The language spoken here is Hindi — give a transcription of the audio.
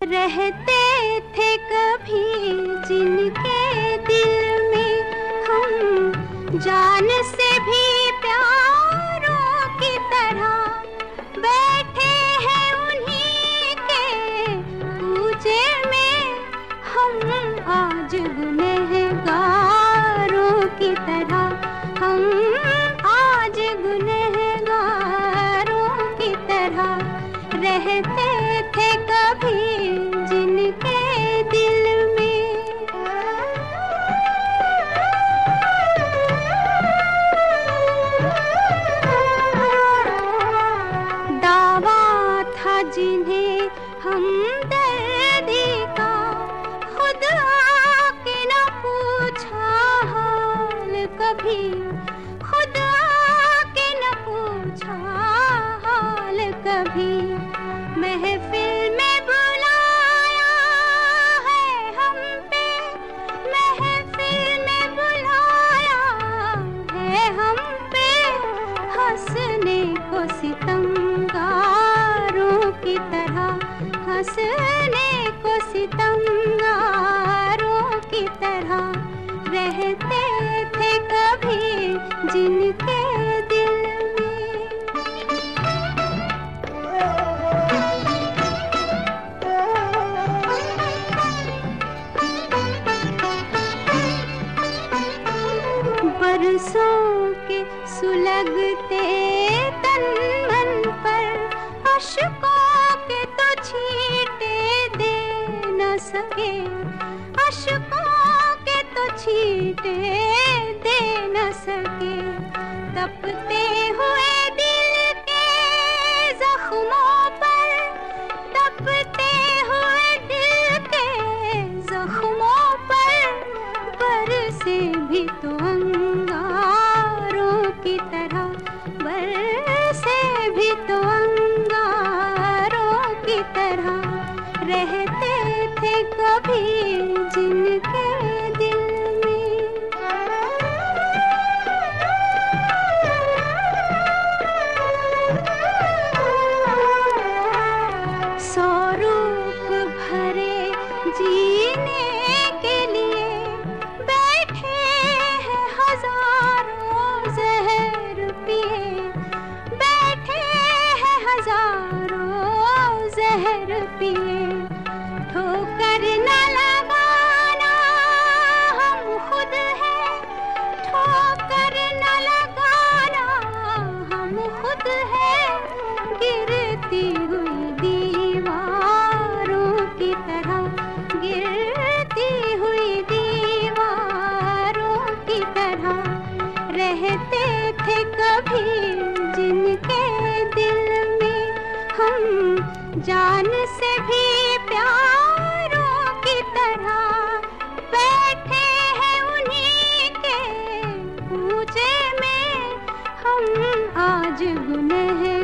रहते थे कभी जिनके दिल में हम जान से भी प्यारों की तरह बैठे हैं उन्हीं के पूजे में हम आज गुनहगारों की तरह हम आज गुनहगारों की तरह रहते थे कभी जिनके दिल में। दावा था जिन्हें हमदर्दी का खुद आके न पूछा हाल कभी, खुद आके न पूछा हाल कभी। महफिल में बुलाया है हम पे, महफिल में बुलाया है हम पे, हंसने को सितमगारों की तरह, हंसने को सितमगारों की तरह रहते थे कभी जिनके दिल में। बरसों के सुलगते तन मन पर अश्कों के तो छींटे दे न सके, अश्कों के तो छींटे दे न सके। तपते हुए दिल के जख्मों पर, तपते हुए दिल के जख्मों पर बरसे भी तो अंगारों की तरह, बरसे भी तो अंगारों की तरह रहते थे कभी जिनके दिल में। सौ रूप भरे जीने के लिए बैठे हैं हजारों जहर पिए, बैठे हैं हजारों जहर पिए। ठोकर न लगाना हम खुद हैं, ठोकर न लगाना हम खुद हैं। गिरती हुई दीवारों की तरह, गिरती हुई दीवारों की तरह रहते थे कभी जिनके दिल में हम जान से भी प्यारों की तरह बैठे हैं उन्हीं के पूजे में हम आज गुनहगारों